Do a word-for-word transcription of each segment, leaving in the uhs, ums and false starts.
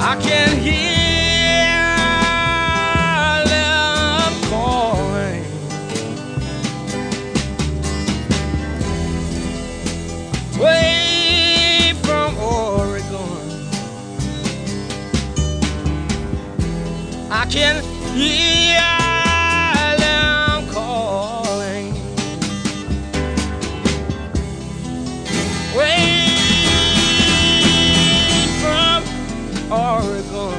I can hear them calling. Way from Oregon, I can hear them calling. Way from Oregon,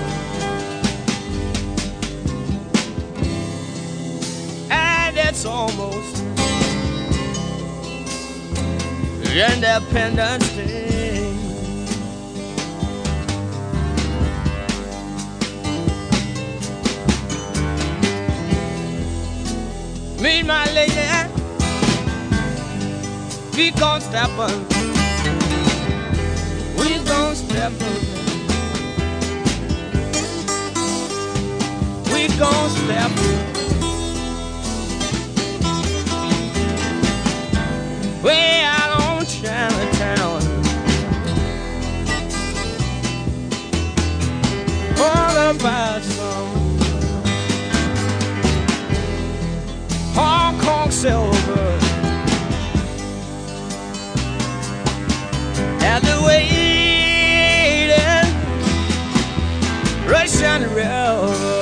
and it's almost Independence Day. Me and my lady, we gon' step on, we gon' step on, we gon' step on. Way out on Chinatown, all about some Hong Kong silver, and the waiting Russian river.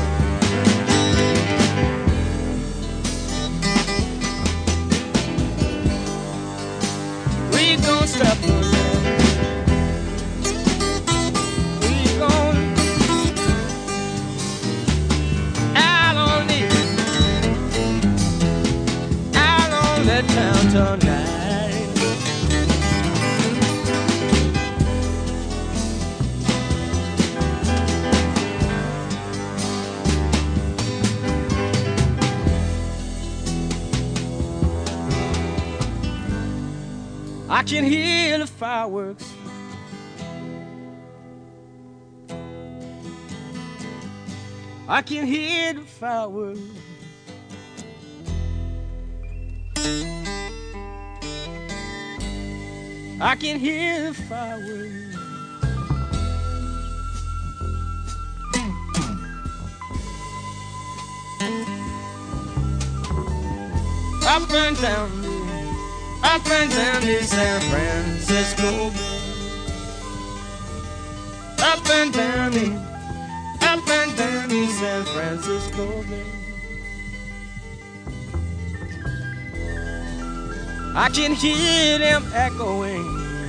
We gon' step on it. We gon' out on it, out on that town tonight. I can hear the fireworks. I can hear the fireworks. I can hear the fireworks. Up and down, up and down the San Francisco Bay. Up and down the, up and down the San Francisco Bay. I can hear them echoing.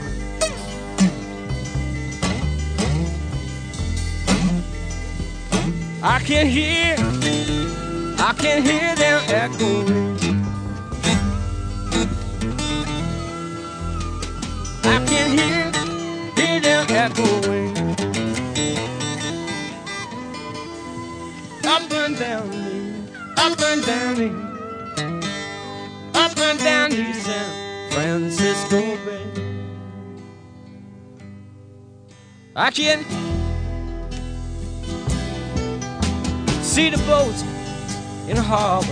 I can hear, I can hear them echoing. I can hear, hear them echoing. Up and down me, up and down me, up and down the San Francisco Bay. I can see the boats in the harbor.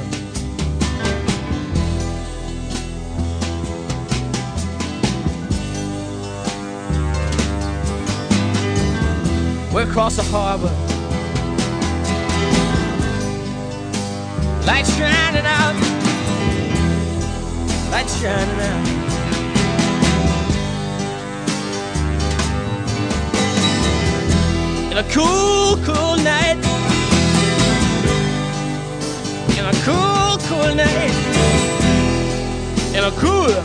We're across the harbor, lights shining out, lights shining out. In a cool, cool night, in a cool, cool night, in a cool,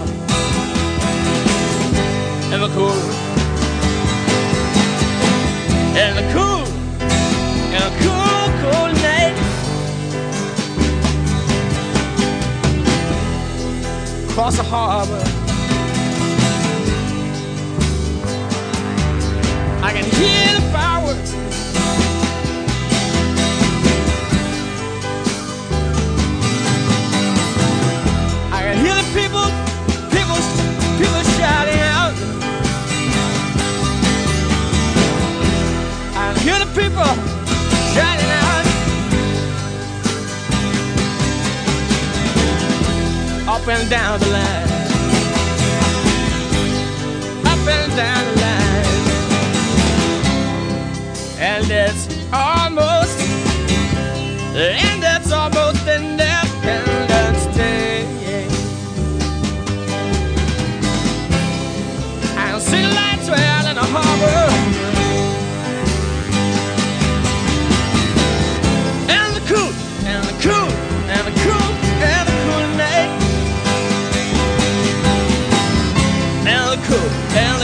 in a cool, in a cool, in a cool, cool night. Across the harbor, I can hear the fireworks. I can hear the people, people, people shouting out. I can hear the people shouting out. Up and down the line, up and down the line.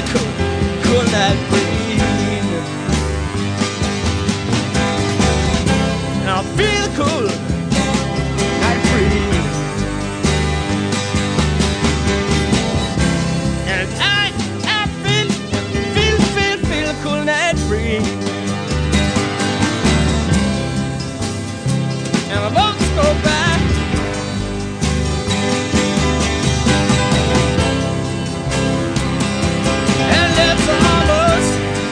cool, cool night breeze. And I feel cool night breeze. And I, I feel, feel, feel, feel a cool night breeze. And my boats go by. And it's almost,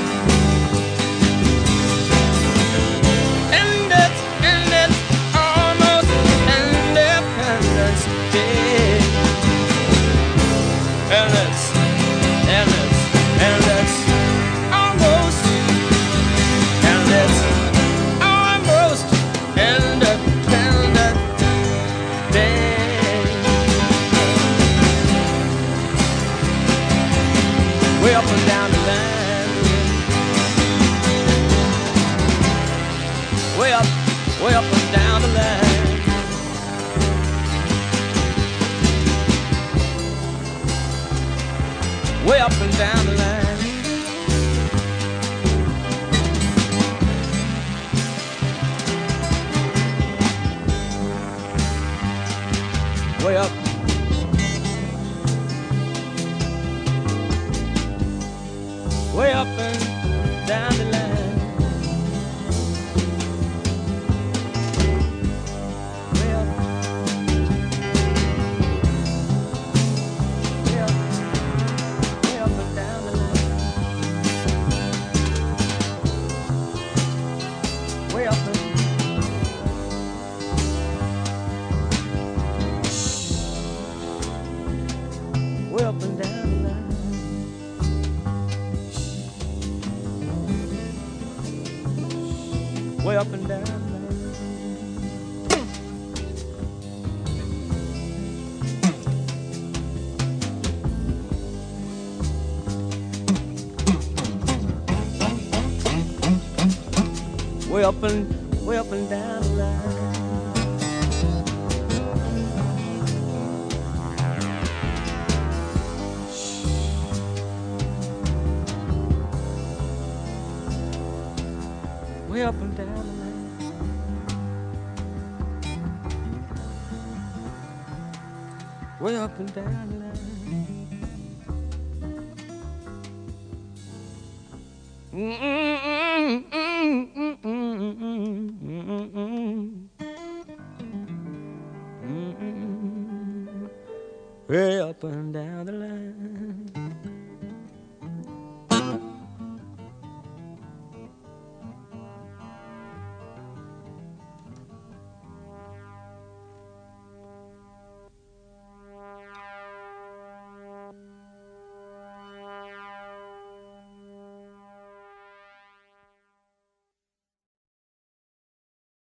and it's, and it's almost Independence Day. And it's, and it's, and it's almost, and it's almost Independence Day. Way up and down the line, way up, way up and down the line. Way up and down the line. Way up. Way up and down the line. Way up. Way up. Way up and down the line. Way up and way up and down the line. Way up and down the line. Way up and way up and down the line. Way up and down the line. Way up and down the line. Mm-mm, mm-mm, mm-mm, mm-mm, mm-mm. Way up and down the